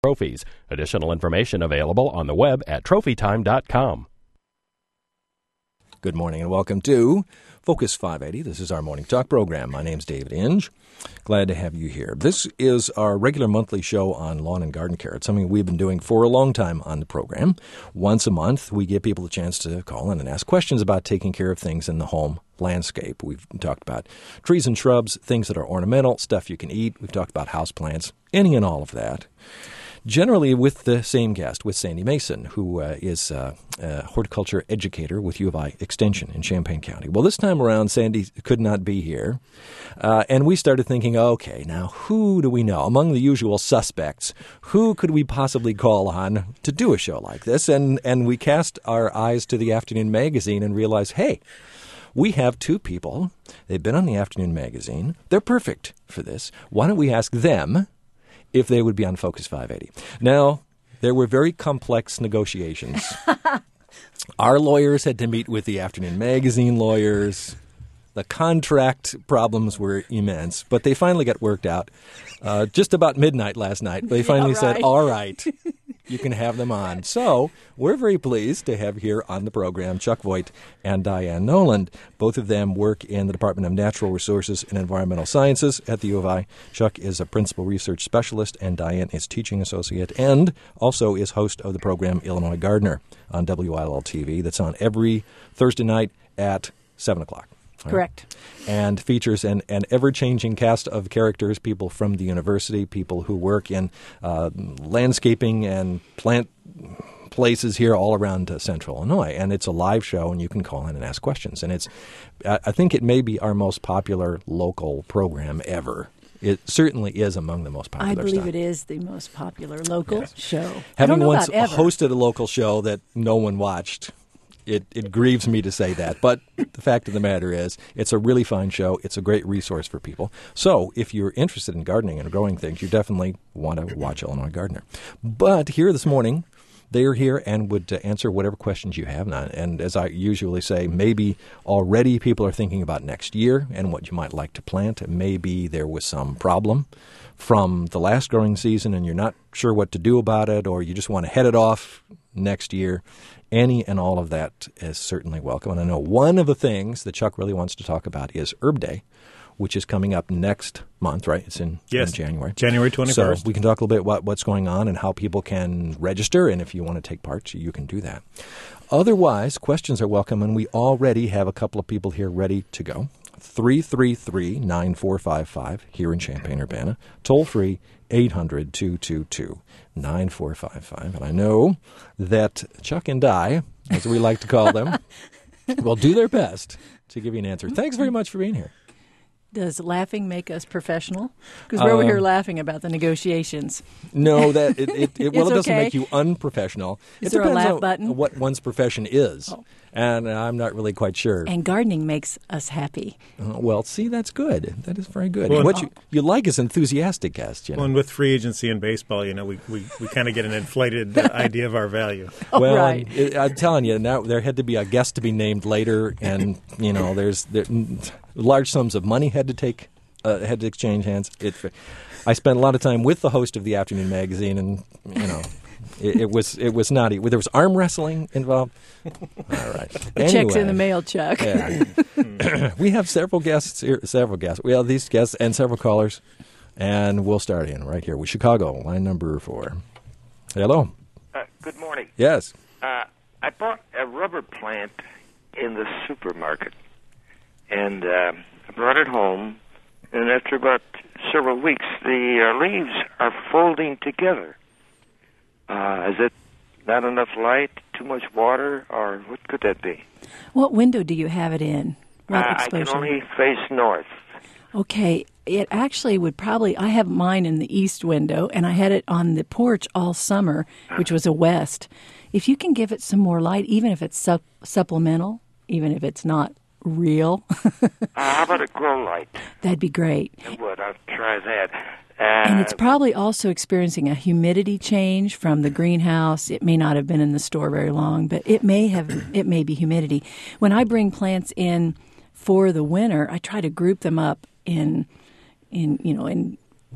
trophies. Additional information available on the web at trophytime.com. Good morning and welcome to Focus 580. This is our morning talk program. My name's David Inge. Glad to have you here. This is our regular monthly show on lawn and garden care. It's something we've been doing for a long time on the program. Once a month, we give people a chance to call in and ask questions about taking care of things in the home landscape. We've talked about trees and shrubs, things that are ornamental, stuff you can eat. We've talked about houseplants, any and all of that. Generally with the same guest, with Sandy Mason, who is a horticulture educator with U of I Extension in Champaign County. Well, this time around, Sandy could not be here, and we started thinking, okay, now who do we know? Among the usual suspects, who could we possibly call on to do a show like this? And we cast our eyes to the Afternoon Magazine and realized, hey, we have two people. They've been on the Afternoon Magazine. They're perfect for this. Why don't we ask them if they would be on Focus 580. Now, there were very complex negotiations. Our lawyers had to meet with the Afternoon Magazine lawyers. The contract problems were immense, but they finally got worked out. Just about midnight last night, they finally said, all right, you can have them on. So we're very pleased to have here on the program Chuck Voigt and Diane Noland. Both of them work in the Department of Natural Resources and Environmental Sciences at the U of I. Chuck is a principal research specialist, and Diane is teaching associate and also is host of the program Illinois Gardener on WILL-TV that's on every Thursday night at 7 o'clock. Correct. And features an ever-changing cast of characters, people from the university, people who work in landscaping and plant places here all around central Illinois. And it's a live show, and you can call in and ask questions. And I think it may be our most popular local program ever. It certainly is among the most popular I believe stuff. it is the most popular local show. Having once hosted a local show that no one watched, It grieves me to say that, but the fact of the matter is it's a really fine show. It's a great resource for people. So if you're interested in gardening and growing things, you definitely want to watch Illinois Gardener. But here this morning, they are here and would answer whatever questions you have. And as I usually say, maybe already people are thinking about next year and what you might like to plant. Maybe there was some problem from the last growing season and you're not sure what to do about it, or you just want to head it off next year. Any and all of that is certainly welcome. And I know one of the things that Chuck really wants to talk about is Herb Day, which is coming up next month, right? It's in January. January 21st. So we can talk a little bit about what's going on and how people can register, and if you want to take part, you can do that. Otherwise, questions are welcome, and we already have a couple of people here ready to go. 333-9455 here in Champaign-Urbana. Toll-free 800-222-9455. And I know that Chuck and Di, as we like to call them, will do their best to give you an answer. Thanks very much for being here. Does laughing make us professional? Because we're over here laughing about the negotiations. No, that it doesn't okay. make you unprofessional. Is there a laugh button? What one's profession is. Oh. And I'm not really quite sure. And gardening makes us happy. Well, see, that's good. That is very good. Well, what you like is enthusiastic guests. You know? Well, and with free agency in baseball, we kind of get an inflated idea of our value. Well, right. I'm telling you, now there had to be a guest to be named later, and there's large sums of money had to exchange hands. I spent a lot of time with the host of the Afternoon Magazine, and it was not. There was arm wrestling involved. All right. Check's in the mail, Chuck. Yeah. We have several guests here. We have these guests and several callers, and we'll start in right here with Chicago, line number 4. Hello. Good morning. Yes. I bought a rubber plant in the supermarket, and I brought it home, and after about several weeks, the leaves are folding together. Is it not enough light, too much water, or what could that be? What window do you have it in? What exposure? I can only face north. Okay. It actually would probably, I have mine in the east window, and I had it on the porch all summer, which was a west. If you can give it some more light, even if it's supplemental, even if it's not real. How about a grow light? That'd be great. It would. I'll try that. And it's probably also experiencing a humidity change from the greenhouse. It may not have been in the store very long, but it may be humidity. When I bring plants in for the winter, I try to group them up in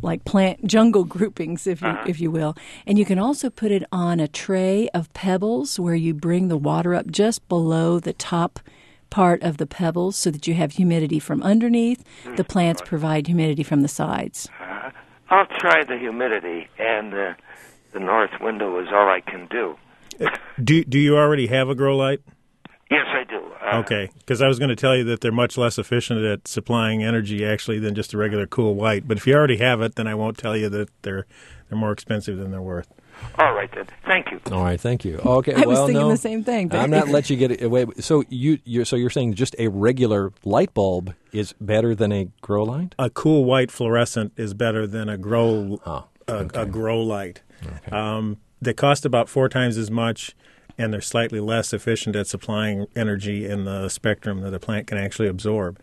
like plant jungle groupings, if you will. And you can also put it on a tray of pebbles where you bring the water up just below the top part of the pebbles so that you have humidity from underneath. The plants provide humidity from the sides. I'll try the humidity, and the north window is all I can do. Do you already have a grow light? Yes, I do. Okay, because I was going to tell you that they're much less efficient at supplying energy, actually, than just a regular cool white. But if you already have it, then I won't tell you that they're more expensive than they're worth. All right, then. Thank you. All right, thank you. Okay, I was thinking the same thing. But I'm not let you get it away. So you're saying just a regular light bulb is better than a grow light? A cool white fluorescent is better than a grow a grow light. Okay. They cost about 4 times as much, and they're slightly less efficient at supplying energy in the spectrum that a plant can actually absorb.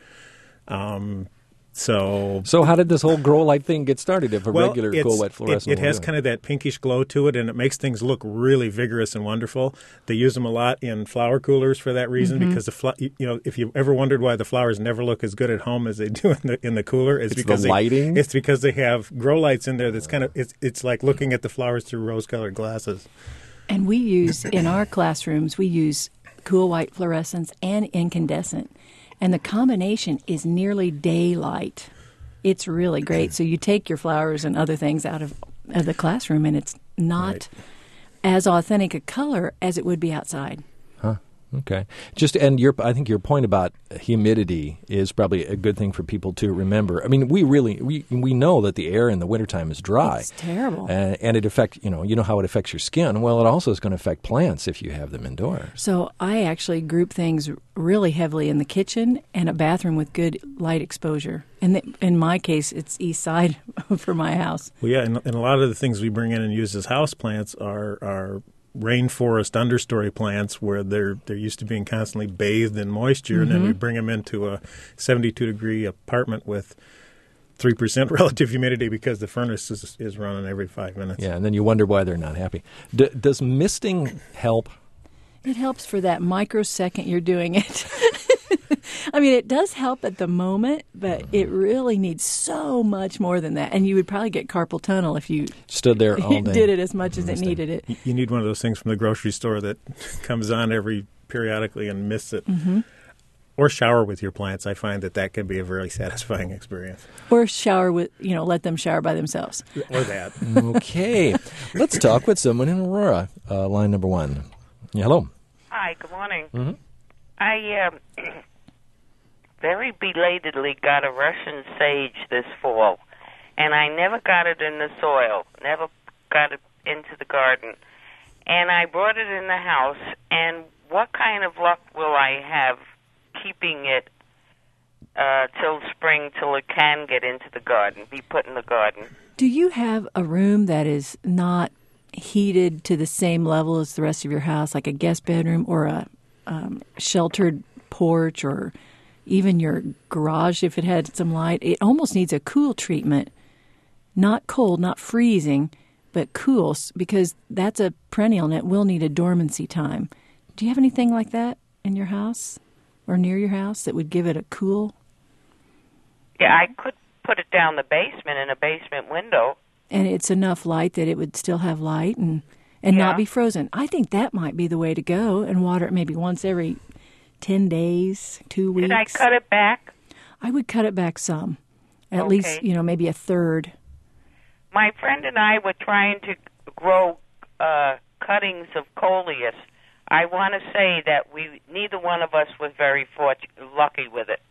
So how did this whole grow light thing get started if a regular cool white fluorescent it has kind of that pinkish glow to it, and it makes things look really vigorous and wonderful. They use them a lot in flower coolers for that reason, because if you ever wondered why the flowers never look as good at home as they do in the cooler, it's because the lighting. It's because they have grow lights in there. That's kind of it's like looking at the flowers through rose-colored glasses. And we use, in our classrooms, we use cool white fluorescence and incandescent. And the combination is nearly daylight. It's really great. So you take your flowers and other things out of the classroom, and it's not as authentic a color as it would be outside. Huh. Okay. I think your point about humidity is probably a good thing for people to remember. I mean, we know that the air in the wintertime is dry. It's terrible. And it affects, you know how it affects your skin. Well, it also is going to affect plants if you have them indoors. So I actually group things really heavily in the kitchen and a bathroom with good light exposure. And in my case, it's east side for my house. Well, yeah, and a lot of the things we bring in and use as house plants are rainforest understory plants where they're used to being constantly bathed in moisture, and then we bring them into a 72-degree apartment with 3% relative humidity because the furnace is running every 5 minutes. Yeah, and then you wonder why they're not happy. Does misting help? It helps for that microsecond you're doing it. I mean, it does help at the moment, but it really needs so much more than that. And you would probably get carpal tunnel if you stood there all day. Did it as much as it needed it. You need one of those things from the grocery store that comes on periodically and mists it. Or shower with your plants. I find that can be a very satisfying experience. Or shower with, let them shower by themselves. Or that. Okay. Let's talk with someone in Aurora, line number 1. Yeah, hello. Hi, good morning. I very belatedly got a Russian sage this fall, and I never got it in the soil, never got it into the garden. And I brought it in the house, and what kind of luck will I have keeping it till spring, till it can get into the garden, be put in the garden? Do you have a room that is not heated to the same level as the rest of your house, like a guest bedroom or a sheltered porch, or even your garage if it had some light? It almost needs a cool treatment. Not cold, not freezing, but cool, because that's a perennial and it will need a dormancy time. Do you have anything like that in your house or near your house that would give it a cool? Yeah, I could put it down the basement in a basement window. And it's enough light that it would still have light and not be frozen. I think that might be the way to go, and water it maybe once every 10 days, 2 weeks. Should I cut it back? I would cut it back some, at least, maybe a third. My friend and I were trying to grow cuttings of coleus. I want to say that neither one of us was very lucky with it.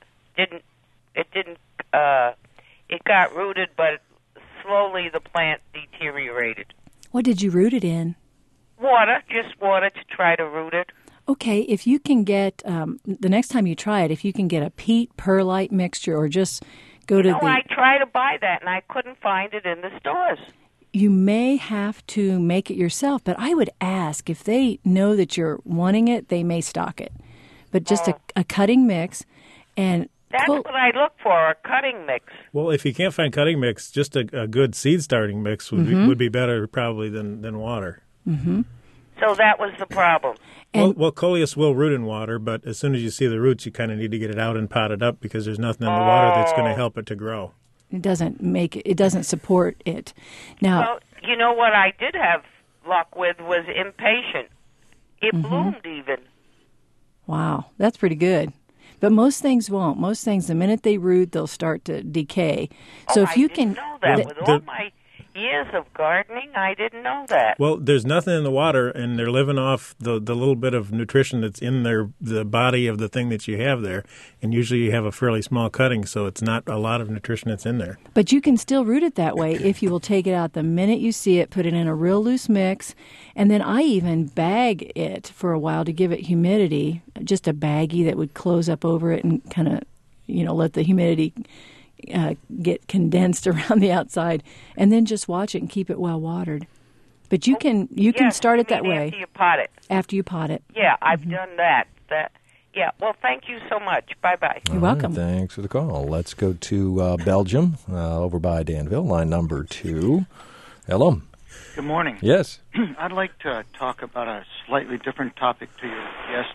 It got rooted, but slowly the plant deteriorated. What did you root it in? Water, just water to try to root it. Okay, if you can get, the next time you try it, if you can get a peat perlite mixture or just go to I tried to buy that and I couldn't find it in the stores. You may have to make it yourself, but I would ask if they know that you're wanting it, they may stock it. But just a cutting mix and... That's what I look for, a cutting mix. Well, if you can't find cutting mix, just a good seed starting mix would be better probably than water. So that was the problem. Well, coleus will root in water, but as soon as you see the roots, you kind of need to get it out and pot it up because there's nothing in the water that's going to help it to grow. It doesn't support it. Now, Well, you know what I did have luck with was impatient. It bloomed even. wow, that's pretty good. But most things won't. Most things, the minute they root, they'll start to decay. So if I you didn't can, know that. Well, With all my years of gardening, I didn't know that. Well, there's nothing in the water, and they're living off the little bit of nutrition that's in the body of the thing that you have there. And usually you have a fairly small cutting, so it's not a lot of nutrition that's in there. but you can still root it that way if you will take it out the minute you see it, put it in a real loose mix, and then I even bag it for a while to give it humidity, just a baggie that would close up over it and kind of, let the humidity get condensed around the outside, and then just watch it and keep it well watered. But you can Yes, start you it that mean way after you pot it. after you pot it. Yeah, I've done that. Yeah, well, thank you so much. Bye-bye. You're welcome. Thanks for the call. Let's go to Belgium, over by Danville, line number 2. Hello. Good morning. Yes. I'd like to talk about a slightly different topic to your guest.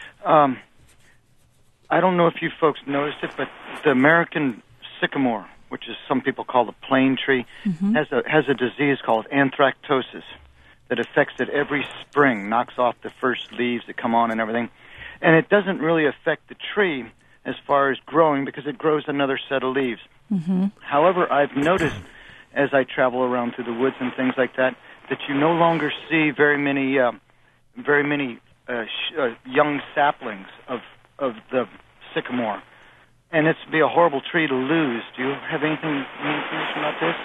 I don't know if you folks noticed it, but the American sycamore, which is some people call the plane tree, has a disease called anthractosis that affects it every spring, knocks off the first leaves that come on and everything. And it doesn't really affect the tree as far as growing because it grows another set of leaves. However, I've noticed as I travel around through the woods and things like that you no longer see very many young saplings of the sycamore. And it's be a horrible tree to lose. Do you have any information about this?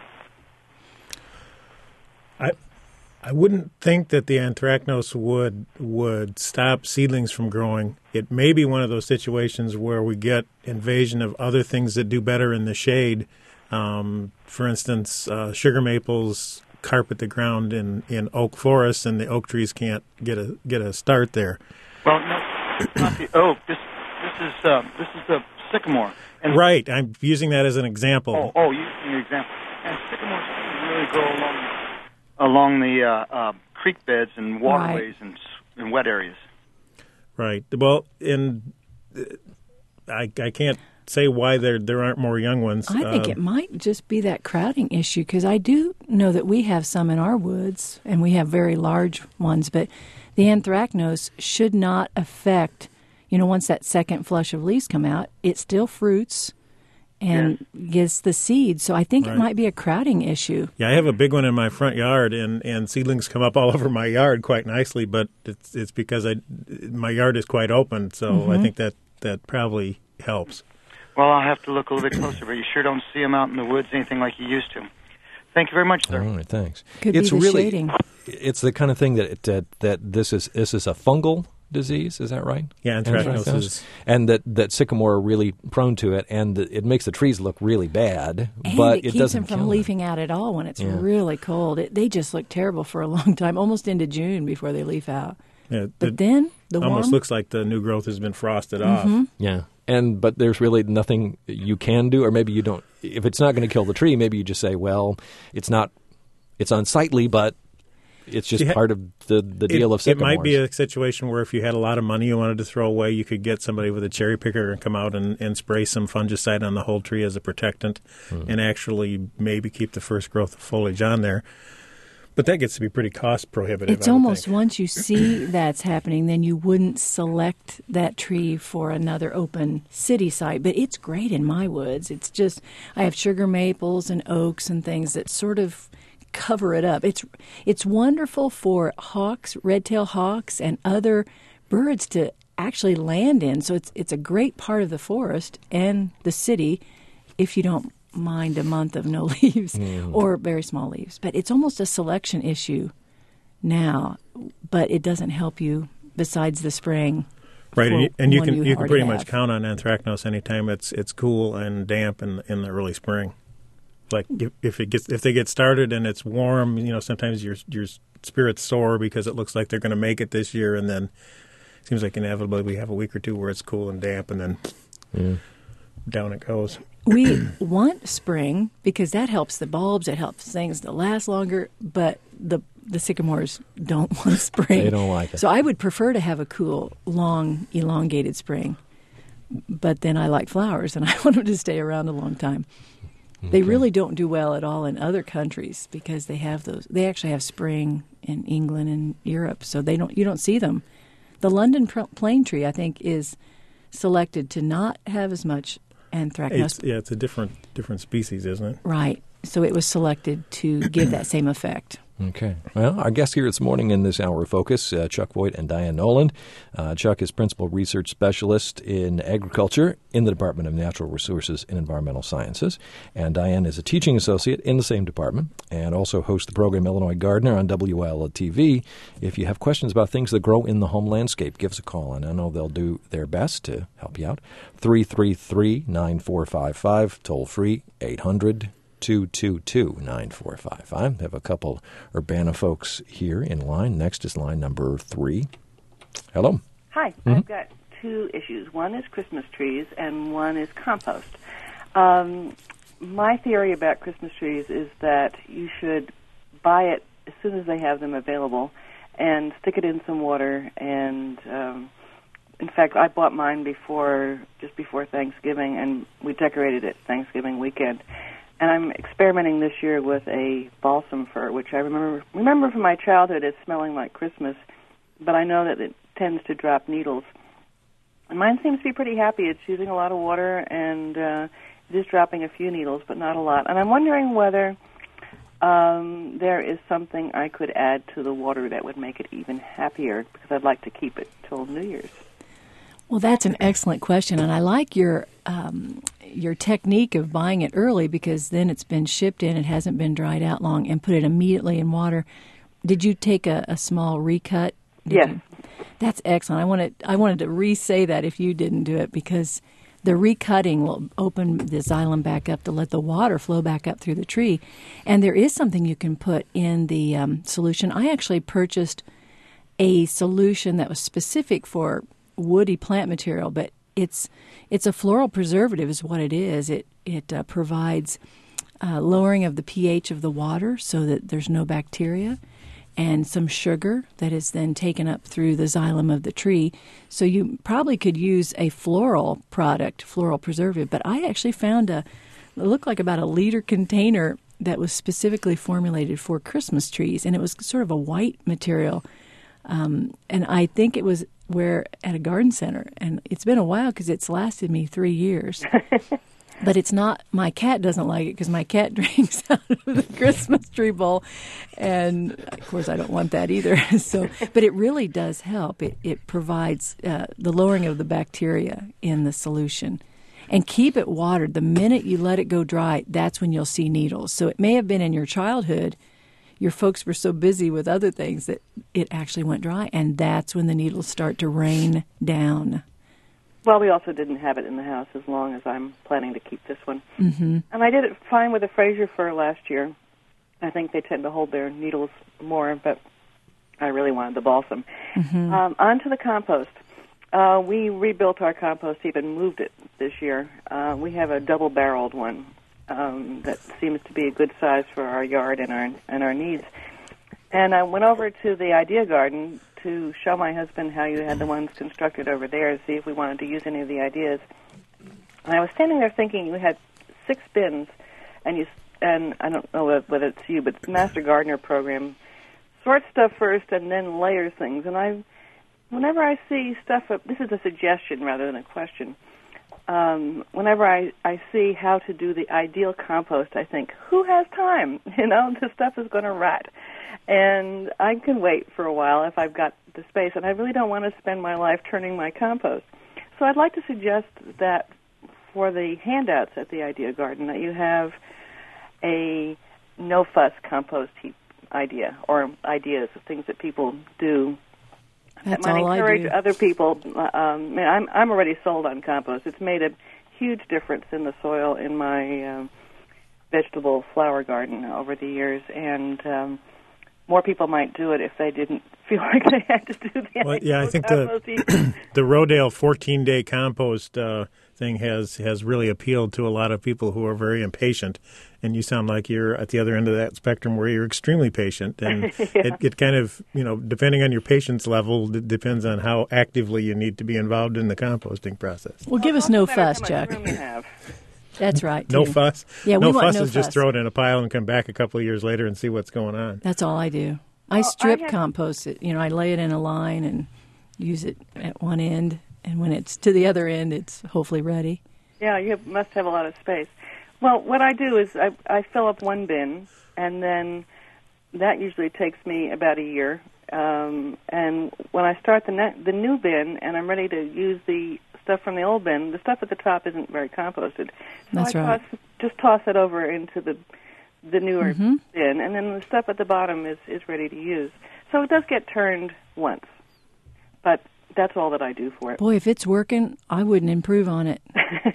I wouldn't think that the anthracnose would stop seedlings from growing. It may be one of those situations where we get invasion of other things that do better in the shade. For instance, sugar maples carpet the ground in oak forests, and the oak trees can't get a start there. Well, no, not the oak. This is the sycamore. And Right. I'm using that as an example. Oh, using the example. And sycamores really grow along the creek beds and waterways and wet areas. Right. Well, I can't say why there aren't more young ones. I think it might just be that crowding issue, because I do know that we have some in our woods, and we have very large ones, but the anthracnose should not affect, once that second flush of leaves come out, it still fruits and gets the seed. So I think it might be a crowding issue. Yeah, I have a big one in my front yard, and seedlings come up all over my yard quite nicely, but it's because my yard is quite open, so I think that probably helps. Well, I'll have to look a little bit closer, but you sure don't see them out in the woods anything like you used to. Thank you very much, sir. All right, thanks. Could be the shading. It's the kind of thing that this is a fungal disease. Is that right? Yeah, anthracnose is. And that sycamore are really prone to it, and it makes the trees look really bad. And but it keeps doesn't them from kill leafing out at all when it's really cold. They just look terrible for a long time, almost into June before they leaf out. Yeah, But then the almost warm, looks like the new growth has been frosted off. Yeah. But there's really nothing you can do, or maybe you don't. If it's not going to kill the tree, maybe you just say, well, it's unsightly, but it's just part of the deal of sycamores. It might be a situation where if you had a lot of money you wanted to throw away, you could get somebody with a cherry picker and come out and spray some fungicide on the whole tree as a protectant and actually maybe keep the first growth of foliage on there. But that gets to be pretty cost prohibitive. it's almost once you see that's happening, then you wouldn't select that tree for another open city site. But it's great in my woods. It's just, I have sugar maples and oaks and things that sort of cover it up. It's wonderful for hawks, red-tailed hawks, and other birds to actually land in. So it's a great part of the forest and the city if you don't mind a month of no leaves or very small leaves. But it's almost a selection issue now, but it doesn't help you besides the spring. Right, and you can pretty have. much count on anthracnose anytime it's cool and damp in the early spring. Like if they get started and it's warm, sometimes your spirit's soar because it looks like they're going to make it this year, and then it seems like inevitably we have a week or two where it's cool and damp, and then down it goes. We want spring because that helps the bulbs, it helps things to last longer, but the sycamores don't want spring. They don't like it. So I would prefer to have a cool, long, elongated spring. But then I like flowers, and I want them to stay around a long time. They really don't do well at all in other countries because they have those. They actually have spring in England and Europe, so you don't see them. The London plane tree, I think, is selected to not have as much anthracnose. It's a different species, isn't it? Right. So it was selected to give that same effect. Okay. Well, our guests here this morning in this hour of focus, Chuck Voigt and Diane Noland. Chuck is Principal Research Specialist in Agriculture in the Department of Natural Resources and Environmental Sciences. And Diane is a Teaching Associate in the same department and also hosts the program Illinois Gardener on WIL-TV. If you have questions about things that grow in the home landscape, give us a call, and I know they'll do their best to help you out. 333-9455, toll free, 800-222-9455. Have a couple Urbana folks here in line. Next is line number 3. Hello. Hi. I've got two issues. One is Christmas trees, and one is compost. My theory about Christmas trees is that you should buy it as soon as they have them available and stick it in some water. And in fact, I bought mine just before Thanksgiving, and we decorated it Thanksgiving weekend. And I'm experimenting this year with a balsam fir, which I remember from my childhood as smelling like Christmas, but I know that it tends to drop needles. And mine seems to be pretty happy. It's using a lot of water, and it is dropping a few needles, but not a lot. And I'm wondering whether there is something I could add to the water that would make it even happier, because I'd like to keep it till New Year's. Well, that's an excellent question, and I like your technique of buying it early because then it's been shipped in, it hasn't been dried out long, and put it immediately in water. Did you take a small recut? Yes. That's excellent. I wanted to re-say that if you didn't do it, because the recutting will open the xylem back up to let the water flow back up through the tree. And there is something you can put in the solution. I actually purchased a solution that was specific for woody plant material, but it's a floral preservative is what it is. It provides lowering of the pH of the water so that there's no bacteria, and some sugar that is then taken up through the xylem of the tree. So you probably could use a floral product, floral preservative, but I actually found it looked like about a liter container that was specifically formulated for Christmas trees, and it was sort of a white material. And I think it was at a garden center, and it's been a while because it's lasted me 3 years. But it's not, my cat doesn't like it because my cat drinks out of the Christmas tree bowl, and of course I don't want that either. But it really does help. It provides the lowering of the bacteria in the solution. And keep it watered. The minute you let it go dry, that's when you'll see needles. So it may have been in your childhood, your folks were so busy with other things that it actually went dry, and that's when the needles start to rain down. Well, we also didn't have it in the house as long as I'm planning to keep this one. Mm-hmm. And I did it fine with the Fraser fir last year. I think they tend to hold their needles more, but I really wanted the balsam. Mm-hmm. On to the compost. We rebuilt our compost heap and moved it this year. We have a double-barreled one that seems to be a good size for our yard and our needs. And I went over to the Idea Garden to show my husband how you had the ones constructed over there to see if we wanted to use any of the ideas. And I was standing there thinking you had 6 bins, and I don't know whether it's you, but the Master Gardener program sorts stuff first and then layers things. And whenever I see stuff, this is a suggestion rather than a question. Whenever I see how to do the ideal compost, I think, who has time? This stuff is going to rot. And I can wait for a while if I've got the space, and I really don't want to spend my life turning my compost. So I'd like to suggest that for the handouts at the Idea Garden that you have a no-fuss compost heap idea, or ideas of things that people do. That's that might all encourage I do. other people. I'm already sold on compost. It's made a huge difference in the soil in my vegetable flower garden over the years, and more people might do it if they didn't feel like they had to do the Well, yeah, I think compost the Rodale 14-day compost thing has really appealed to a lot of people who are very impatient, and you sound like you're at the other end of that spectrum where you're extremely patient, and Yeah. it kind of, depending on your patience level, depends on how actively you need to be involved in the composting process. Well, give us no Also matters fuss, how much Chuck. room you have. That's right. No too. fuss. Yeah, we no want fuss no is just fuss. throw it in a pile and come back a couple of years later and see what's going on. That's all I do. I strip compost it. I lay it in a line and use it at one end, and when it's to the other end, it's hopefully ready. Yeah, you must have a lot of space. Well, what I do is I fill up one bin, and then that usually takes me about a year. And when I start the new bin and I'm ready to use the stuff from the old bin, the stuff at the top isn't very composted. So That's I right. just toss it over into the newer bin, and then the stuff at the bottom is ready to use. So it does get turned once, but that's all that I do for it. Boy, if it's working, I wouldn't improve on it.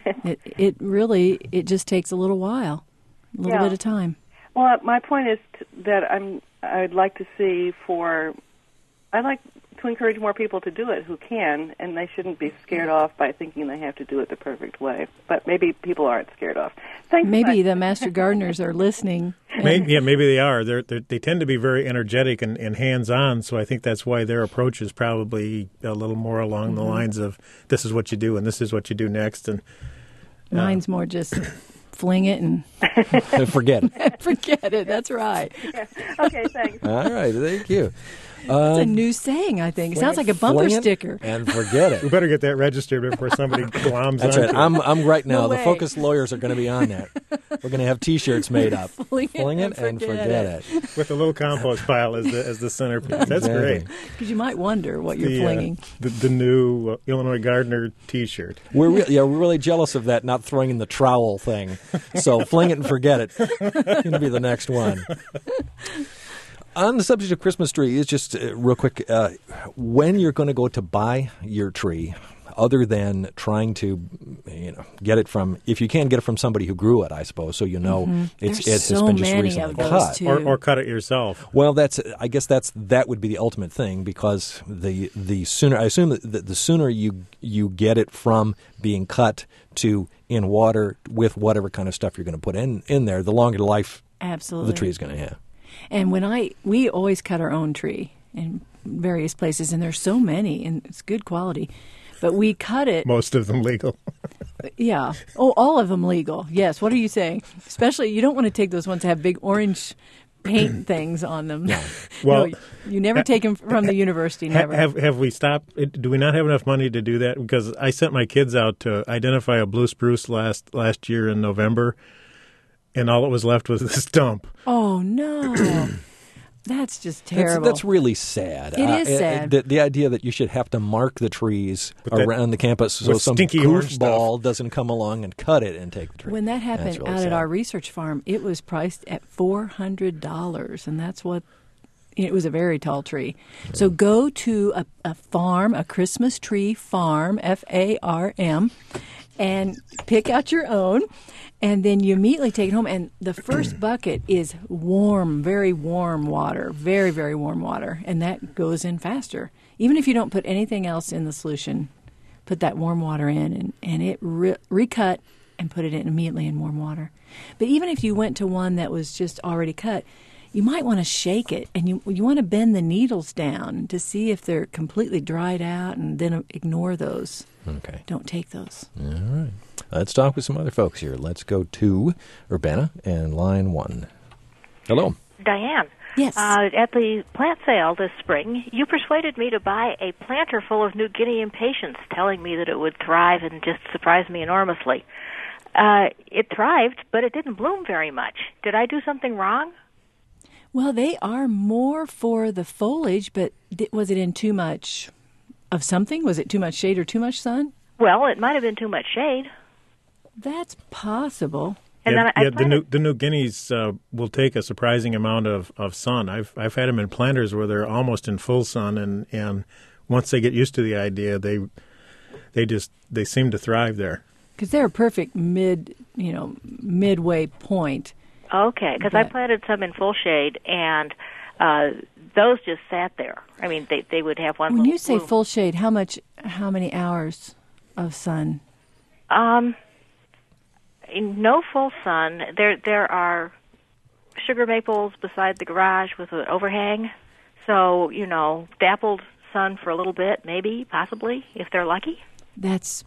It just takes a little while, a little bit of time. Well, my point is that I'd like to see I'd like to encourage more people to do it who can, and they shouldn't be scared off by thinking they have to do it the perfect way. But maybe people aren't scared off. Thanks so Maybe much. the master gardeners are listening. Maybe they are. They tend to be very energetic and hands-on, so I think that's why their approach is probably a little more along the lines of this is what you do and this is what you do next. And Mine's more just fling it and Forget it. forget it. That's right. Okay, thanks. All right, thank you. It's a new saying, I think. It sounds like a bumper Fling it sticker. and forget we it. better get that registered before somebody gloms That's onto right. it. I'm right now. No The way. Focus lawyers are going to be on that. We're going to have T-shirts made up. Fling it and forget it. With a little compost pile as the centerpiece. That's great. Exactly. Because you might wonder what you're flinging. The new Illinois Gardener T-shirt. We're really jealous of that not throwing in the trowel thing. So fling it and forget it. Going to be the next one. On the subject of Christmas trees, just real quick, when you're going to go to buy your tree, other than trying to, get it from, if you can get it from somebody who grew it, I suppose, so it There's has so been just many recently of those, cut. too. Or cut it yourself. Well, I guess that would be the ultimate thing, because the sooner, I assume that the sooner you get it from being cut to in water with whatever kind of stuff you're going to put in there, the longer life Absolutely. the tree is going to have. And we always cut our own tree in various places, and there's so many, and it's good quality. But we cut it. Most of them legal. Yeah. Oh, all of them legal. Yes. What are you saying? Especially, you don't want to take those ones that have big orange paint things on them. Well, no, you never take them from the university. Never. Have we stopped? Do we not have enough money to do that? Because I sent my kids out to identify a blue spruce last year in November, and all that was left was this stump. Oh no. That's just terrible. That's really sad. It is sad. The idea that you should have to mark the trees that- around the campus so with some stinky orange goofball doesn't come along and cut it and take the tree. When that That's happened really out sad. at our research farm, it was priced at $400, and that's what it was, a very tall tree. So go to a farm, a Christmas tree farm, FARM, and pick out your own, and then you immediately take it home. And the first bucket is warm, very warm water, very, very warm water, and that goes in faster. Even if you don't put anything else in the solution, put that warm water in, and it recut and put it in immediately in warm water. But even if you went to one that was just already cut, you might want to shake it, and you want to bend the needles down to see if they're completely dried out, and then ignore those. Okay. Don't take those. All right. Let's talk with some other folks here. Let's go to Urbana and line 1. Hello. Diane. Yes. At the plant sale this spring, you persuaded me to buy a planter full of New Guinea impatiens, telling me that it would thrive and just surprise me enormously. It thrived, but it didn't bloom very much. Did I do something wrong? Well, they are more for the foliage, but was it in too much of something? Was it too much shade or too much sun? Well, it might have been too much shade. That's possible. And then I the New Guineas will take a surprising amount of sun. I've had them in planters where they're almost in full sun, and once they get used to the idea, they seem to thrive there. Because they're a perfect midway point. Okay, because I planted some in full shade, and those just sat there. I mean, they would have one. When little you say bloom. full shade, how many hours of sun? No full sun. There are sugar maples beside the garage with an overhang, so dappled sun for a little bit, maybe, possibly, if they're lucky. That's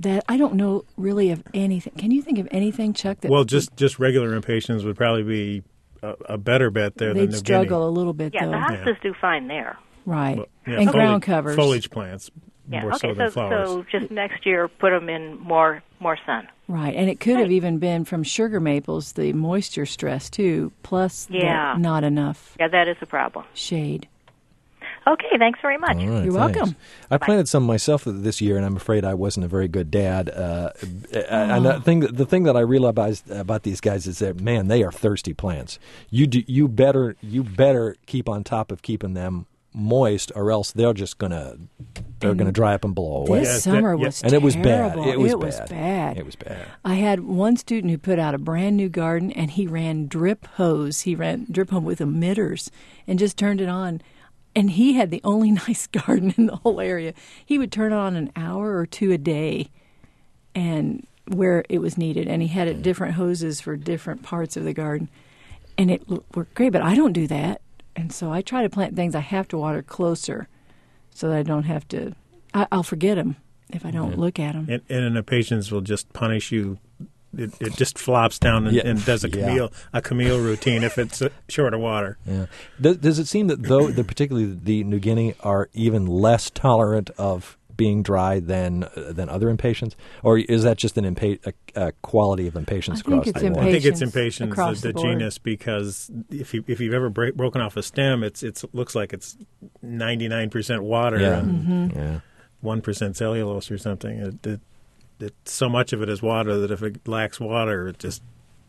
that I don't know really of anything. Can you think of anything, Chuck? That Well, just regular impatiens would probably be a better bet there than they'd New struggle Guinea. a little bit, Yeah, though. the hostas do fine there. Right. Well, yeah, And ground covers. Foliage plants Yeah. more so Okay. than flowers. So just next year, put them in more sun. Right. And it could have even been from sugar maples, the moisture stress, too, plus Yeah. not enough Yeah, that is a problem. shade. Okay, thanks very much. All right, You're thanks. welcome. I planted some myself this year, and I'm afraid I wasn't a very good dad. And the thing that I realized about these guys is that, man, they are thirsty plants. You better keep on top of keeping them moist, or else they're gonna dry up and blow away. This Yes, summer that- was And it was bad. terrible. It was bad. It was bad. I had one student who put out a brand new garden, and he ran drip hose. He ran drip hose with emitters and just turned it on. And he had the only nice garden in the whole area. He would turn it on an hour or two a day, and where it was needed. And he had it different hoses for different parts of the garden, and it worked great. But I don't do that, and so I try to plant things I have to water closer, so that I don't have to. I'll forget them if I don't look at them. And an impatiens will just punish you. It just flops down and does a Camille routine if it's short of water. Yeah. Does it seem that particularly the New Guinea are even less tolerant of being dry than other impatiens, or is that just a quality of impatiens across the board? I think it's Impatiens impatiens, across the the board. genus, because if you've ever broken off a stem, it looks like it's 99% water and Yeah. 1% cellulose or something. So much of it is water that if it lacks water, it just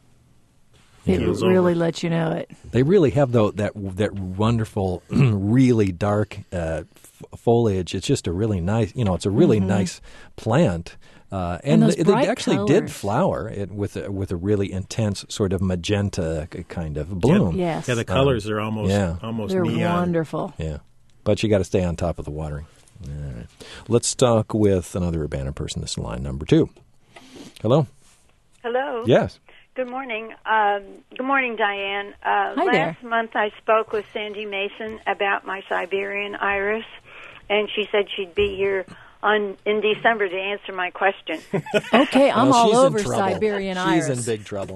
It keels really over. lets you know it. They really have that wonderful, really dark foliage. It's just a really nice, it's a really nice plant. And those they bright actually did colors. flower it with a really intense sort of magenta kind of bloom. Yes. Yeah, the colors are almost They're neon. wonderful. Yeah. But you got to stay on top of the watering. All right. Let's talk with another Urbana person. This is line number 2. Hello. Hello. Yes. Good morning. Good morning, Diane. Hi there. Last month I spoke with Sandy Mason about my Siberian iris, and she said she'd be here in December to answer my question. Okay, I'm Well, all she's in over trouble. Siberian She's iris. in big trouble.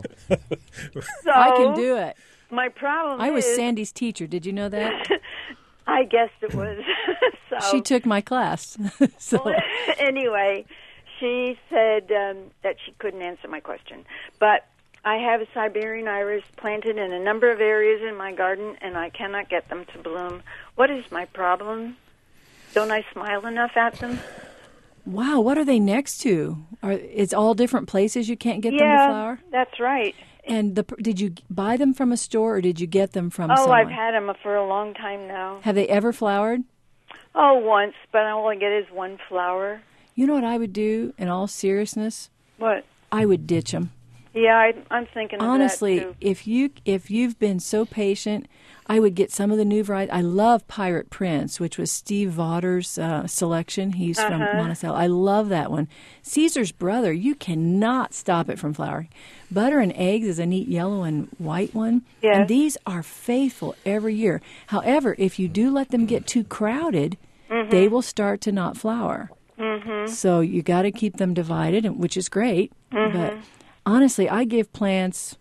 So I can do it. My problem I was is, Sandy's teacher. Did you know that? I guessed it was. So She took my class. So Well, anyway, she said that she couldn't answer my question. But I have a Siberian iris planted in a number of areas in my garden, and I cannot get them to bloom. What is my problem? Don't I smile enough at them? wow, what are they next to? It's all different places you can't get them to flower? That's right. And did you buy them from a store or did you get them from Oh, someone? I've had them for a long time now. Have they ever flowered? Oh, once, but all I get is one flower. You know what I would do in all seriousness? What? I would ditch them. Yeah, I'm thinking of Honestly, that, too. if you've been so patient, I would get some of the new varieties. I love Pirate Prince, which was Steve Vaughter's selection. He's from Monticello. I love that one. Caesar's Brother, you cannot stop it from flowering. Butter and Eggs is a neat yellow and white one. Yes. And these are faithful every year. However, if you do let them get too crowded, they will start to not flower. So you got to keep them divided, which is great. But honestly, I give plants,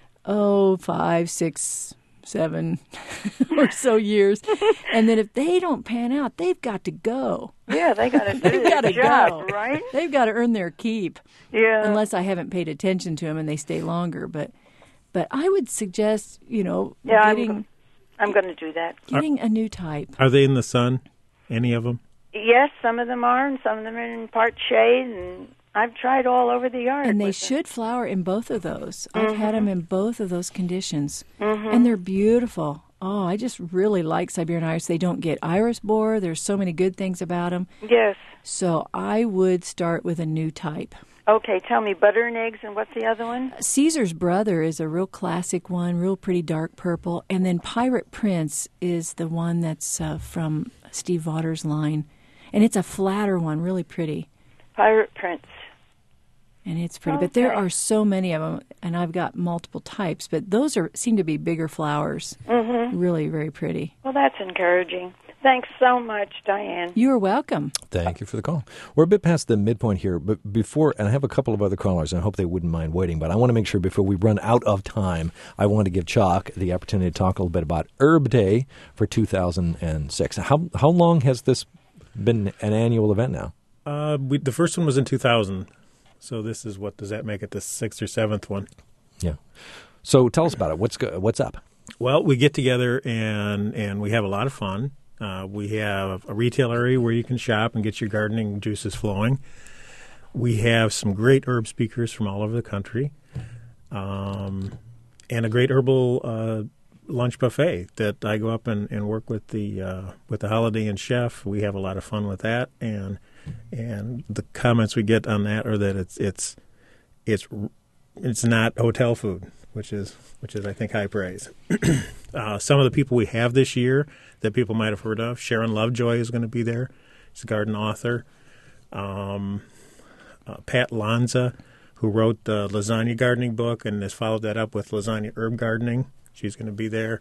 5, 6, 7 or so years. And then if they don't pan out, they've got to go. Yeah, they got to do They've got their to job, go. right? They've got to earn their keep. Yeah. Unless I haven't paid attention to them and they stay longer. But I would suggest, Yeah, getting I'm going to do that. a new type. Are they in the sun? Any of them? Yes, some of them are, and some of them are in part shade, and I've tried all over the yard. And they with them. should flower in both of those. I've had them in both of those conditions. And they're beautiful. Oh, I just really like Siberian iris. They don't get iris borer. There's so many good things about them. Yes. So I would start with a new type. Okay, tell me, Butter and Eggs, and what's the other one? Caesar's Brother is a real classic one, real pretty dark purple. And then Pirate Prince is the one that's from Steve Vaughter's line. And it's a flatter one, really pretty. Pirate Prince. And it's pretty. But there are so many of them, and I've got multiple types. But those seem to be bigger flowers. Mm-hmm. Really, very pretty. Well, that's encouraging. Thanks so much, Diane. You are welcome. Thank you for the call. We're a bit past the midpoint here, but before, and I have a couple of other callers, and I hope they wouldn't mind waiting, but I want to make sure before we run out of time, I want to give Chuck the opportunity to talk a little bit about Herb Day for 2006. How long has this been an annual event now? The first one was in 2000, so this is, what does that make it, the 6th or 7th one? Yeah. So tell us about it. What's up? Well, we get together and we have a lot of fun. We have a retail area where you can shop and get your gardening juices flowing. We have some great herb speakers from all over the country, and a great herbal lunch buffet that I go up and work with the Holiday Inn chef. We have a lot of fun with that, and the comments we get on that are that it's not hotel food, which is I think high praise. Some of the people we have this year that people might have heard of, Sharon Lovejoy is going to be there. She's a garden author. Pat Lanza, who wrote the lasagna gardening book and has followed that up with lasagna herb gardening. She's going to be there.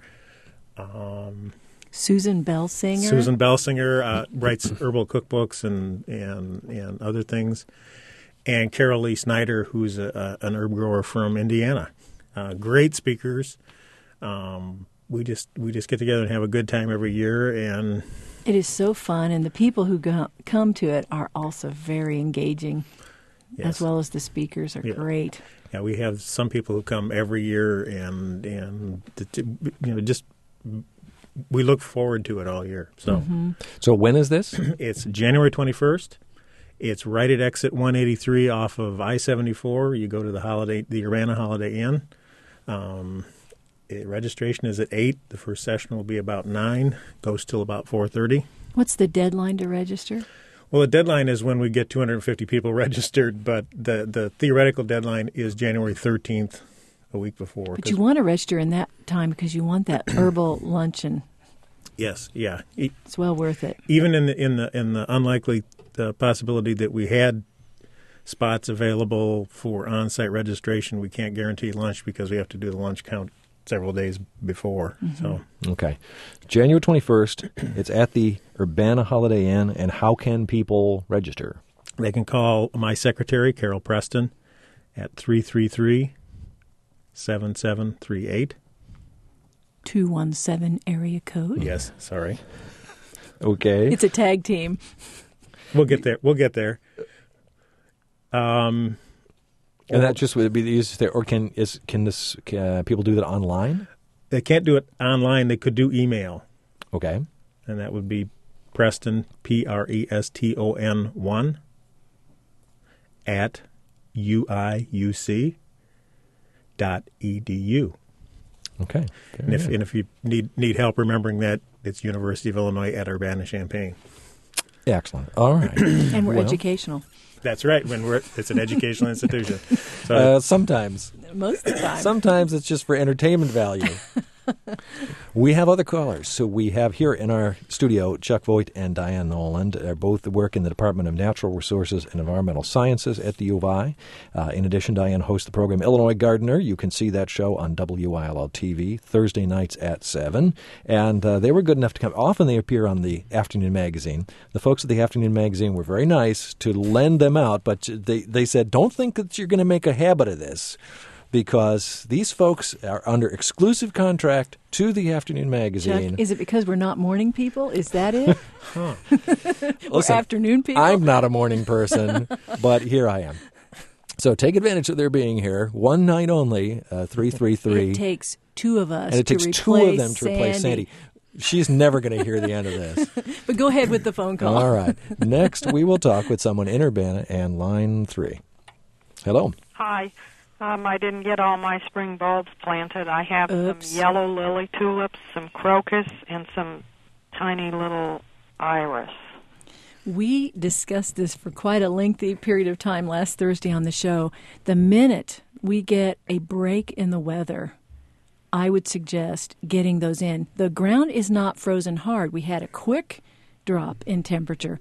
Susan Belsinger. Susan Belsinger writes herbal cookbooks and other things. And Carol Lee Snyder, who's an herb grower from Indiana. Great speakers. We just get together and have a good time every year, and it is so fun. And the people who come to it are also very engaging, yes, as well as the speakers are great. Yeah, we have some people who come every year, and just we look forward to it all year. So, So when is this? It's January 21st. It's right at exit 183 off of I-74. You go to the Urbana Holiday Inn. Registration is at 8. The first session will be about 9. Goes till about 4:30. What's the deadline to register? Well, the deadline is when we get 250 people registered, but the theoretical deadline is January 13th, a week before. But you want to register in that time because you want that herbal luncheon. Yes, yeah. It's well worth it. Even in the unlikely possibility that we had spots available for on-site registration, we can't guarantee lunch because we have to do the lunch count several days before. So okay, January 21st. It's at the Urbana Holiday Inn. And how can people register? They can call my secretary, Carol Preston, at 333-7738. 217 area code. Yes, sorry. Okay, it's a tag team. We'll get there. And that just would be the easiest there. Or can people do that online? They can't do it online. They could do email. Okay. And that would be Preston, Preston 1 at uiuc.edu. Okay. And if you need help remembering that, it's University of Illinois at Urbana-Champaign. Excellent. All right. And we're educational. That's right. It's an educational institution. So sometimes. Most of the time. Sometimes it's just for entertainment value. We have other callers. So we have here in our studio Chuck Voigt and Diane Noland. Both work in the Department of Natural Resources and Environmental Sciences at the U of I. In addition, Diane hosts the program Illinois Gardener. You can see that show on WILL TV Thursday nights at 7. And they were good enough to come. Often they appear on the Afternoon Magazine. The folks at the Afternoon Magazine were very nice to lend them out, but they said, don't think that you're going to make a habit of this, because these folks are under exclusive contract to the Afternoon Magazine. Chuck, is it because we're not morning people? Is that it? Listen, afternoon people? I'm not a morning person, but here I am. So take advantage of their being here. One night only, 333. It takes two of us and it to takes replace two of them to replace Sandy. She's never going to hear the end of this. But go ahead with the phone call. All right. Next, we will talk with someone in Urbana and line 3. Hello. Hi. I didn't get all my spring bulbs planted. I have some yellow lily tulips, some crocus, and some tiny little iris. We discussed this for quite a lengthy period of time last Thursday on the show. The minute we get a break in the weather, I would suggest getting those in. The ground is not frozen hard. We had a quick drop in temperature.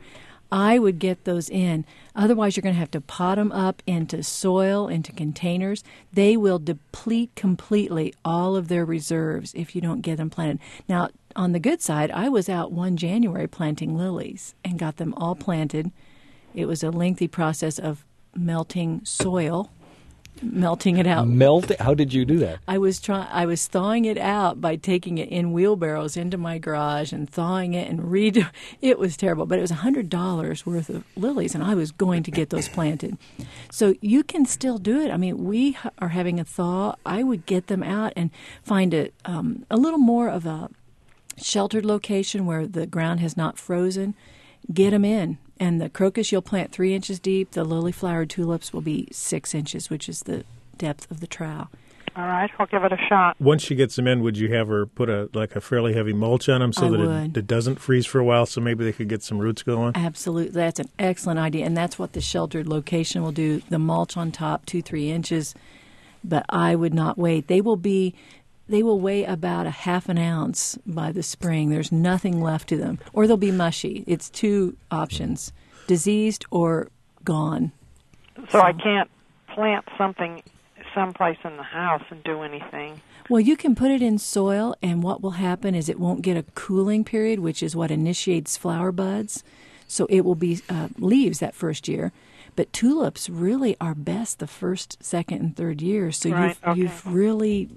I would get those in. Otherwise, you're going to have to pot them up into soil, into containers. They will deplete completely all of their reserves if you don't get them planted. Now, on the good side, I was out one January planting lilies and got them all planted. It was a lengthy process of melting soil, melting it out. How did you do that? I was thawing it out by taking it in wheelbarrows into my garage and thawing it and redo. It was terrible, but it was $100 worth of lilies, and I was going to get those planted. So you can still do it. I mean, we are having a thaw. I would get them out and find a little more of a sheltered location where the ground has not frozen. Get them in. And the crocus you'll plant 3 inches deep. The lily-flowered tulips will be 6 inches, which is the depth of the trowel. All right, I'll give it a shot. Once she gets them in, would you have her put a fairly heavy mulch on them so that it doesn't freeze for a while, so maybe they could get some roots going? Absolutely. That's an excellent idea, and that's what the sheltered location will do. The mulch on top, 2-3 inches, but I would not wait. They will weigh about a half an ounce by the spring. There's nothing left to them. Or they'll be mushy. It's 2 options, diseased or gone. So I can't plant something someplace in the house and do anything. Well, you can put it in soil, and what will happen is it won't get a cooling period, which is what initiates flower buds. So it will be leaves that first year. But tulips really are best the first, second, and third year. So you've really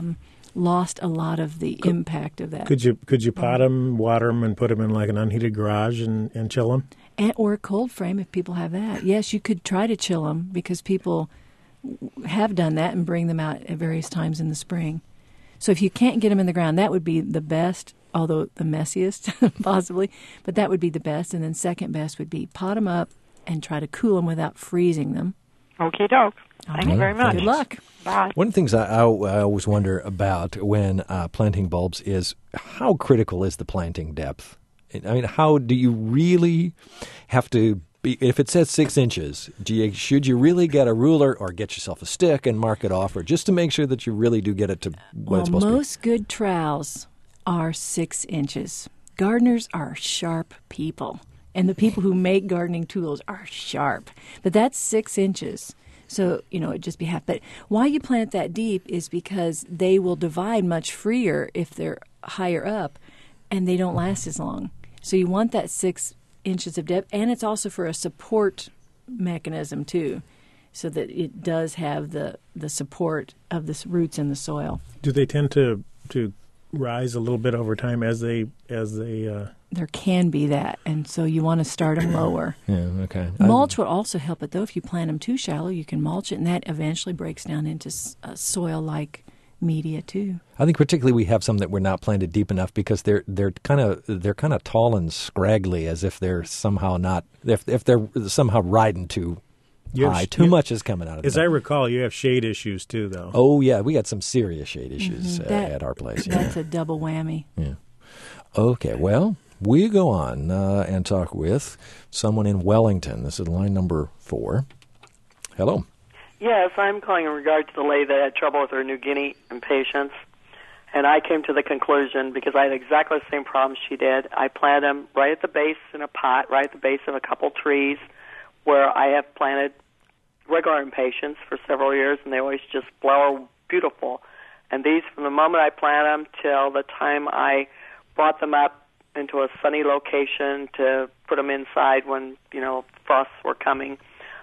lost a lot of the impact of that. Could you pot them, water them, and put them in like an unheated garage and chill them? Or a cold frame if people have that. Yes, you could try to chill them because people have done that and bring them out at various times in the spring. So if you can't get them in the ground, that would be the best, although the messiest possibly, but that would be the best. And then second best would be pot them up and try to cool them without freezing them. Okie doke. Thank you very much. Good luck. Bye. One of the things I always wonder about when planting bulbs is how critical is the planting depth? I mean, how do you really have to be, if it says 6 inches, should you really get a ruler or get yourself a stick and mark it off, or just to make sure that you really do get it to what it's supposed to be? Most good trowels are 6 inches. Gardeners are sharp people, and the people who make gardening tools are sharp. But that's 6 inches. So, it'd just be half. But why you plant that deep is because they will divide much freer if they're higher up, and they don't last as long. So you want that 6 inches of depth, and it's also for a support mechanism, too, so that it does have the support of the roots in the soil. Do they tend to rise a little bit over time as they There can be that, and so you want to start them lower. Yeah, okay. Mulch will also help it, though. If you plant them too shallow, you can mulch it, and that eventually breaks down into soil-like media too. I think particularly we have some that were not planted deep enough because they're kind of tall and scraggly, as if they're somehow not if they're somehow riding too high. Too much is coming out of them. As I recall, you have shade issues too, though. Oh yeah, we got some serious shade issues at our place. That's a double whammy. Yeah. Okay, well, we go on and talk with someone in Wellington. This is line number 4. Hello. Yes, I'm calling in regard to the lady that had trouble with her New Guinea impatiens. And I came to the conclusion, because I had exactly the same problem she did, I planted them right at the base in a pot, right at the base of a couple trees, where I have planted regular impatiens for several years, and they always just flower beautiful. And these, from the moment I planted them till the time I brought them up into a sunny location to put them inside when, frosts were coming,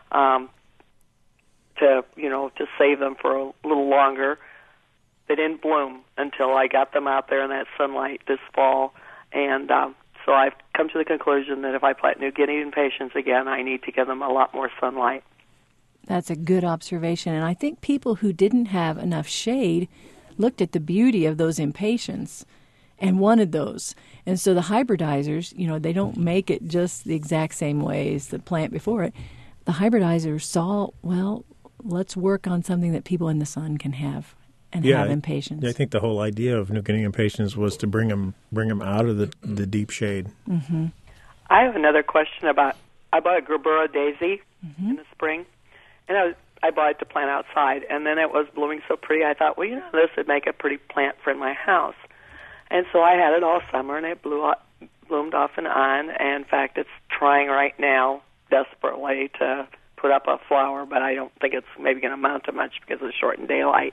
to save them for a little longer. They didn't bloom until I got them out there in that sunlight this fall. And so I've come to the conclusion that if I plant New Guinea impatiens again, I need to give them a lot more sunlight. That's a good observation. And I think people who didn't have enough shade looked at the beauty of those impatiens and wanted those. And so the hybridizers, they don't make it just the exact same way as the plant before it. The hybridizers saw, well, let's work on something that people in the sun can have and have impatiens. I think the whole idea of New Guinea impatiens was to bring them out of the deep shade. Mm-hmm. I have another question about, I bought a Gerbera daisy in the spring, and I bought it to plant outside, and then it was blooming so pretty, I thought, well, this would make a pretty plant for my house. And so I had it all summer, and it bloomed off and on, and in fact, it's trying right now desperately to put up a flower, but I don't think it's maybe going to amount to much because of the shortened daylight.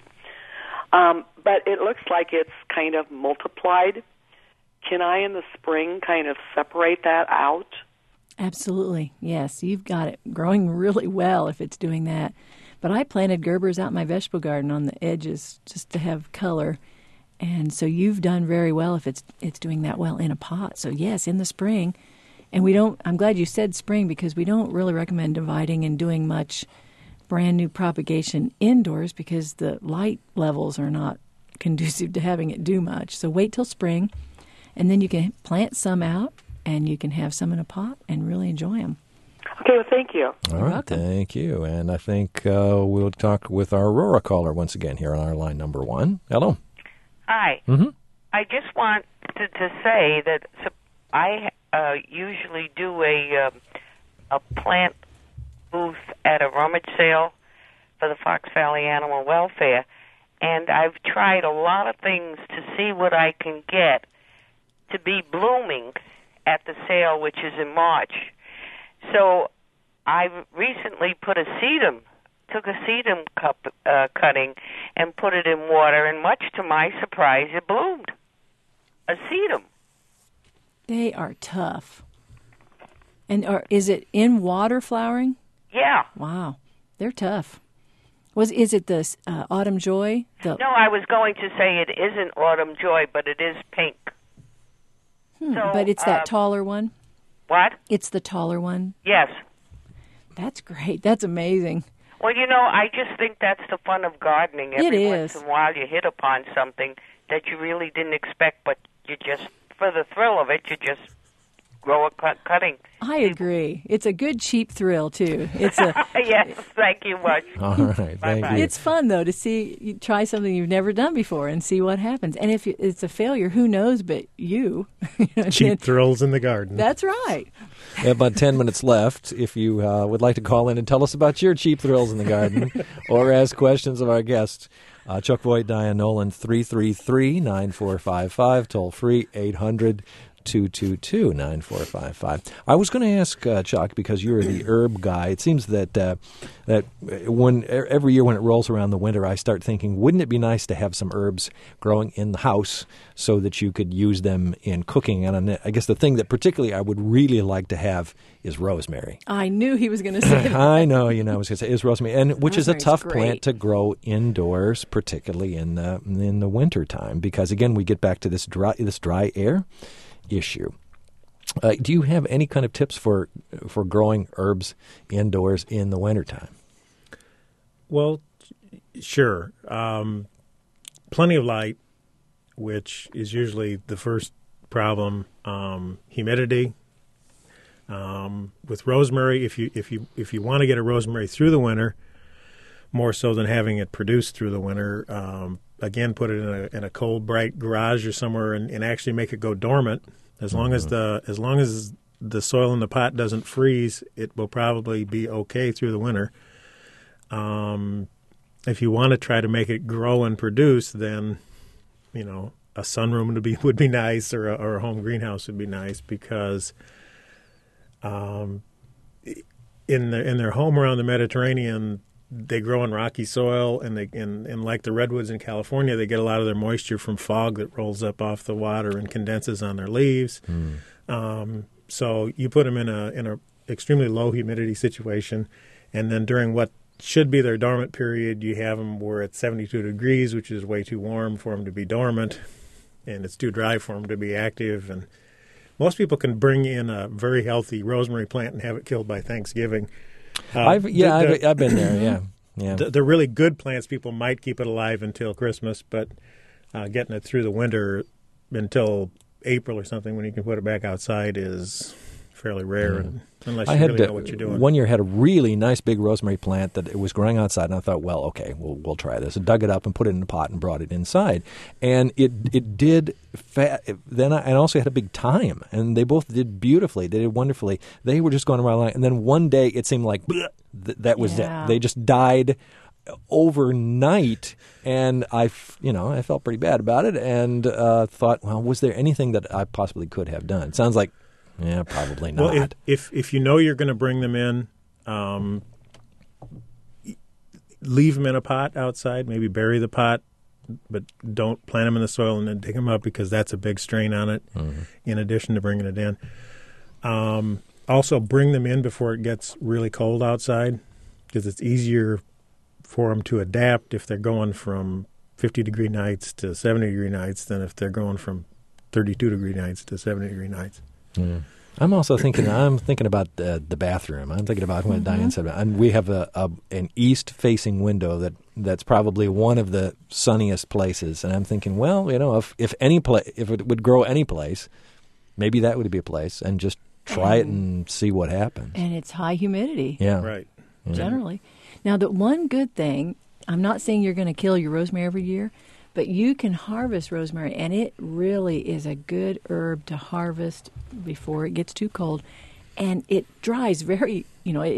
But it looks like it's kind of multiplied. Can I, in the spring, kind of separate that out? Absolutely, yes. You've got it growing really well if it's doing that. But I planted Gerbers out in my vegetable garden on the edges just to have color. And so you've done very well if it's doing that well in a pot. So yes, in the spring. And I'm glad you said spring because we don't really recommend dividing and doing much brand new propagation indoors because the light levels are not conducive to having it do much. So wait till spring, and then you can plant some out, and you can have some in a pot and really enjoy them. Okay, well, thank you. All right, thank you. And I think we'll talk with our Aurora caller once again here on our line number 1. Hello. Hi. Mm-hmm. I just wanted to say that I usually do a plant booth at a rummage sale for the Fox Valley Animal Welfare, and I've tried a lot of things to see what I can get to be blooming at the sale, which is in March. So I recently took a sedum cutting and put it in water, and much to my surprise, it bloomed. A sedum. They are tough. And is it in water flowering? Yeah. Wow. They're tough. Is it the Autumn Joy? No, I was going to say it isn't Autumn Joy, but it is pink. So, but it's that taller one? What? It's the taller one? Yes. That's great. That's amazing. Well, I just think that's the fun of gardening. Every once in a while you hit upon something that you really didn't expect, but you just, for the thrill of it, you just grow a cutting. I agree. It's a good cheap thrill, too. It's yes, thank you much. All right, thank you. It's fun, though, to you try something you've never done before and see what happens. And if it's a failure, who knows but you. Cheap thrills in the garden. That's right. We have about 10 minutes left. If you would like to call in and tell us about your cheap thrills in the garden or ask questions of our guests, Chuck Voigt, Diane Nolan, 333-9455, toll free, 800-222-9455. I was going to ask Chuck, because you're the herb guy, it seems that when every year when it rolls around the winter, I start thinking, wouldn't it be nice to have some herbs growing in the house so that you could use them in cooking? And I guess the thing that particularly I would really like to have is rosemary. I knew he was going to say that. I know, I was going to say is rosemary, and which is a tough great plant to grow indoors, particularly in the winter time, because again we get back to this dry air issue. Do you have any kind of tips for growing herbs indoors in the wintertime? Well, sure. Plenty of light, which is usually the first problem. Humidity. With rosemary, if you want to get a rosemary through the winter, more so than having it produced through the winter, again, put it in a cold, bright garage or somewhere, and actually make it go dormant. As long as the soil in the pot doesn't freeze, it will probably be okay through the winter. If you want to try to make it grow and produce, then a sunroom would be nice, or a home greenhouse would be nice, because in their home around the Mediterranean, they grow in rocky soil, and like the redwoods in California, they get a lot of their moisture from fog that rolls up off the water and condenses on their leaves. So you put them in a extremely low humidity situation, and then during what should be their dormant period, you have them where it's 72 degrees, which is way too warm for them to be dormant, and it's too dry for them to be active. And most people can bring in a very healthy rosemary plant and have it killed by Thanksgiving. I've been there. Yeah. The really good plants, people might keep it alive until Christmas, but getting it through the winter until April or something, when you can put it back outside, is fairly rare, unless you really know what you're doing. One year I had a really nice big rosemary plant that it was growing outside, and I thought, well, okay, we'll try this. I dug it up and put it in a pot and brought it inside, and it did. Then I also had a big thyme, and they both did beautifully. They did wonderfully. They were just going around, and then one day it seemed like that was it. They just died overnight, and I felt pretty bad about it, and thought, well, was there anything that I possibly could have done? It sounds like Yeah, probably not. Well, if you know you're going to bring them in, leave them in a pot outside. Maybe bury the pot, but don't plant them in the soil and then dig them up because that's a big strain on it. Mm-hmm. In addition to bringing it in, also bring them in before it gets really cold outside because it's easier for them to adapt if they're going from 50-degree nights to 70-degree nights than if they're going from 32-degree nights to 70-degree nights. Mm. I'm also thinking. I'm thinking about the bathroom. I'm thinking about what Diane said. And we have an east-facing window that's probably one of the sunniest places. And I'm thinking, well, if it would grow any place, maybe that would be a place, and just try it and see what happens. And it's high humidity. Yeah, right. Generally, now the one good thing. I'm not saying you're going to kill your rosemary every year, but you can harvest rosemary, and it really is a good herb to harvest before it gets too cold. And it dries very,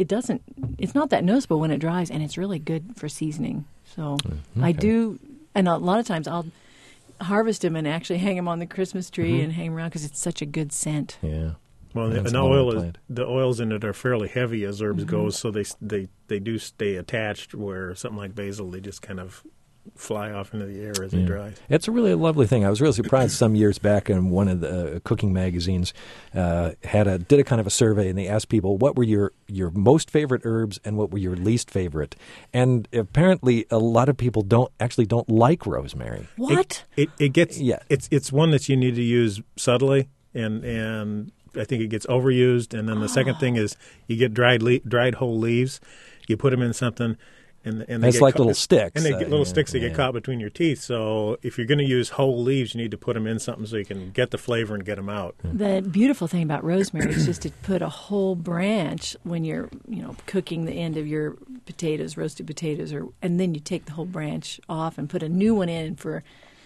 it's not that noticeable when it dries, and it's really good for seasoning. So I do, and a lot of times I'll harvest them and actually hang them on the Christmas tree and hang around because it's such a good scent. Yeah. Well, the oils in it are fairly heavy as herbs go, so they do stay attached. Where something like basil, they just kind of fly off into the air as they dry. It's a really lovely thing. I was really surprised some years back in one of the cooking magazines did a kind of a survey, and they asked people what were your most favorite herbs and what were your least favorite. And apparently, a lot of people don't like rosemary. What? It gets it's one that you need to use subtly and I think it gets overused. And then the second thing is you get dried whole leaves. You put them in something, and they it's get like little sticks. And they get little sticks that get caught between your teeth. So if you're going to use whole leaves, you need to put them in something so you can get the flavor and get them out. The beautiful thing about rosemary is just to put a whole branch when you're cooking the end of your roasted potatoes, and then you take the whole branch off and put a new one in for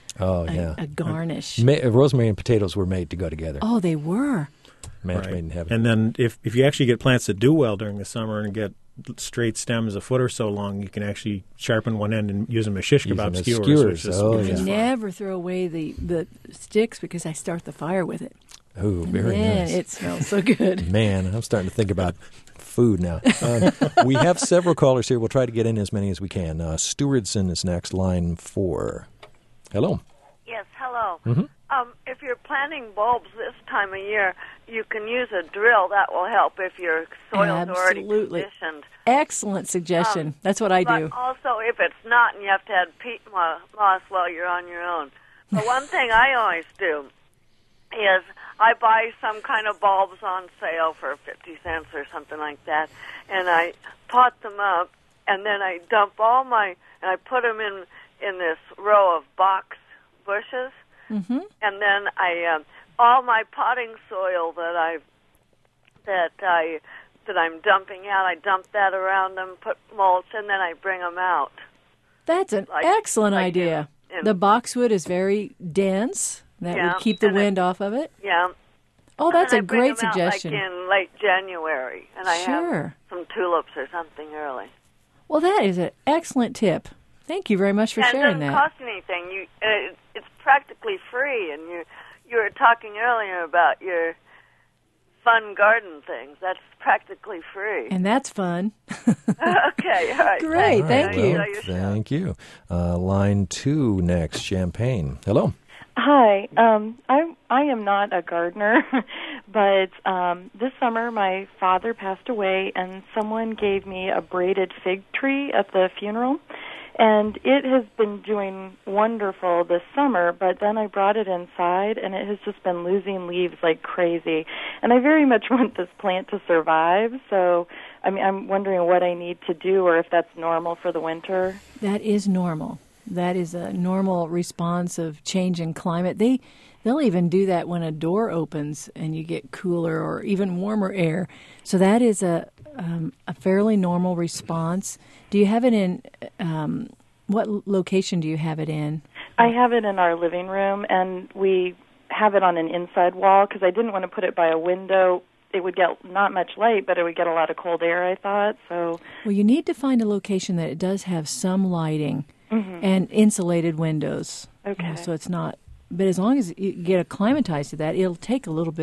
a garnish. Rosemary and potatoes were made to go together. Oh, they were. Match made in heaven. And then if you actually get plants that do well during the summer and get straight stems a foot or so long, you can actually sharpen one end and use them as shish kebab skewers. I never throw away the sticks because I start the fire with it. Oh, very nice. It smells so good. Man, I'm starting to think about food now. We have several callers here. We'll try to get in as many as we can. Stewardson is next, line 4. Hello. Yes, hello. Mm-hmm. If you're planting bulbs this time of year, you can use a drill. That will help if your soil's already conditioned. Excellent suggestion. That's what I do. But also, if it's not and you have to add peat moss, well, you're on your own. But one thing I always do is I buy some kind of bulbs on sale for 50 cents or something like that, and I pot them up, and then I dump and I put them in this row of box bushes. Mm-hmm. And then all my potting soil that I'm dumping out, I dump that around them, put mulch, and then I bring them out. That's an excellent idea. The boxwood is very dense. That would keep the wind off of it. Yeah. Oh, that's a great bring them suggestion. Out, like in late January, and I have some tulips or something early. Well, that is an excellent tip. Thank you very much for sharing that. It doesn't cost anything. It's practically free, and you were talking earlier about your fun garden things. That's practically free. And that's fun. Okay, all right. Great, thank you. Thank you. Line 2 next, Champaign. Hello. Hi. I am not a gardener, but this summer my father passed away, and someone gave me a braided fig tree at the funeral. And it has been doing wonderful this summer, but then I brought it inside, and it has just been losing leaves like crazy. And I very much want this plant to survive, so I'm wondering what I need to do or if that's normal for the winter. That is normal. That is a normal response of change in climate. They'll even do that when a door opens and you get cooler or even warmer air. So that is a fairly normal response. Do you have it in, what location do you have it in? I have it in our living room, and we have it on an inside wall because I didn't want to put it by a window. It would get not much light, but it would get a lot of cold air, I thought. So, well, you need to find a location that it does have some lighting and insulated windows. Okay. So it's not, but as long as you get acclimatized to that, it'll take a little bit of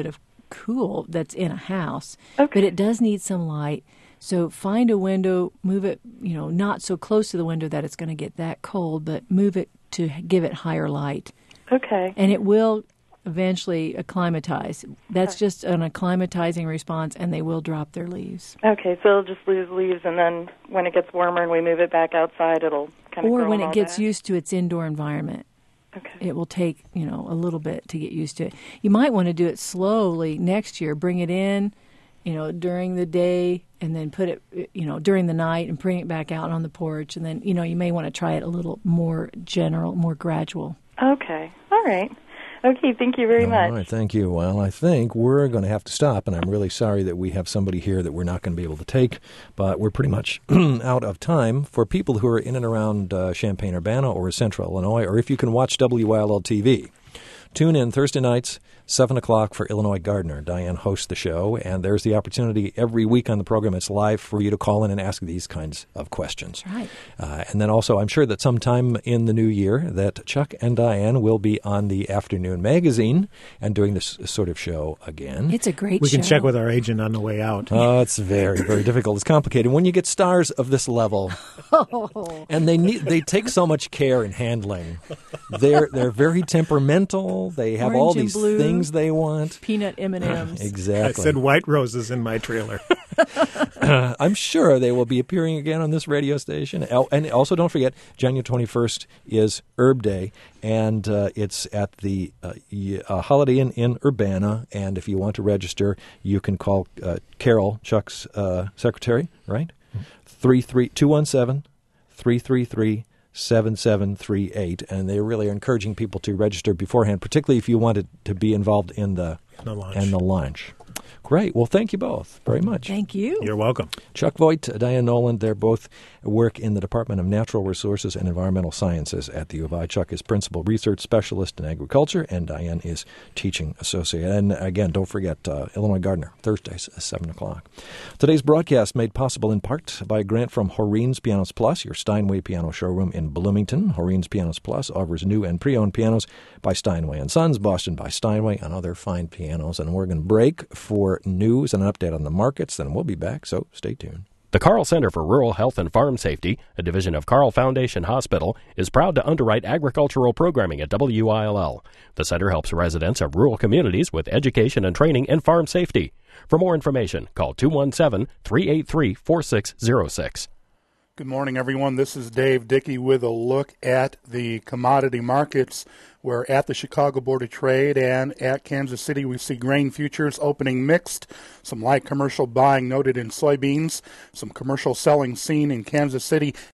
cool that's in a house. Okay. But it does need some light. So find a window, move it, not so close to the window that it's going to get that cold, but move it to give it higher light. Okay. And it will eventually acclimatize. That's just an acclimatizing response, and they will drop their leaves. Okay, so it'll just lose leaves, and then when it gets warmer and we move it back outside, it'll kind of grow. Or when it gets back. used to its indoor environment. Okay. It will take, a little bit to get used to it. You might want to do it slowly next year. Bring it in, during the day, and then put it, during the night, and bring it back out on the porch. And then, you may want to try it a little more general, more gradual. Okay. All right. Okay, thank you very much. All right, thank you. Well, I think we're going to have to stop, and I'm really sorry that we have somebody here that we're not going to be able to take, but we're pretty much out of time. For people who are in and around Champaign-Urbana or Central Illinois, or if you can watch WILL TV, tune in Thursday nights, 7 o'clock for Illinois Gardener. Diane hosts the show, and there's the opportunity every week on the program. It's live for you to call in and ask these kinds of questions. Right. And then also, I'm sure that sometime in the new year that Chuck and Diane will be on the afternoon magazine and doing this sort of show again. It's a great show. We can check with our agent on the way out. Oh, it's very, very difficult. It's complicated. When you get stars of this level, and they take so much care in handling. They're very temperamental. They have Orange all and these blue. things they want. Peanut M&Ms. Exactly. I said white roses in my trailer. I'm sure they will be appearing again on this radio station. And also, don't forget, January 21st is Herb Day, and it's at the Holiday Inn in Urbana. And if you want to register, you can call Carol, Chuck's secretary, right? 217-333-7738, and they really are encouraging people to register beforehand, particularly if you wanted to be involved in the lunch. Great. Well, thank you both very much. Thank you. You're welcome. Chuck Voigt, Diane Nolan, they're both work in the Department of Natural Resources and Environmental Sciences at the U of I. Chuck is Principal Research Specialist in Agriculture, and Diane is Teaching Associate. And again, don't forget, Illinois Gardener, Thursdays at 7 o'clock. Today's broadcast made possible in part by a grant from Horin's Pianos Plus, your Steinway piano showroom in Bloomington. Horin's Pianos Plus offers new and pre-owned pianos by Steinway & Sons, Boston by Steinway, and other fine pianos. And we're going to break for news and an update on the markets, then we'll be back, so stay tuned. The Carl Center for Rural Health and Farm Safety, a division of Carl Foundation Hospital, is proud to underwrite agricultural programming at WILL. The center helps residents of rural communities with education and training in farm safety. For more information, call 217-383-4606. Good morning, everyone. This is Dave Dickey with a look at the commodity markets. We're at the Chicago Board of Trade and at Kansas City. We see grain futures opening mixed. Some light commercial buying noted in soybeans. Some commercial selling seen in Kansas City